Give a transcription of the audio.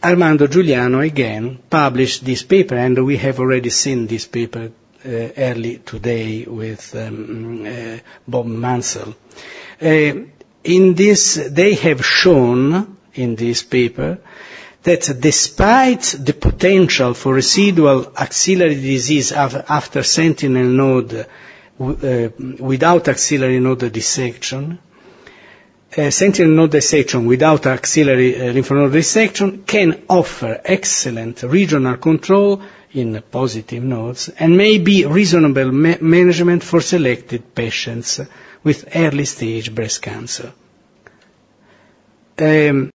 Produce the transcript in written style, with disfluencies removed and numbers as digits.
Armando Giuliano again published this paper, and we have already seen this paper early today with Bob Mansell. In this, they have shown in this paper that despite the potential for residual axillary disease after sentinel node without axillary node dissection, sentinel node dissection without axillary lymph node dissection can offer excellent regional control in positive nodes and may be reasonable management for selected patients with early stage breast cancer.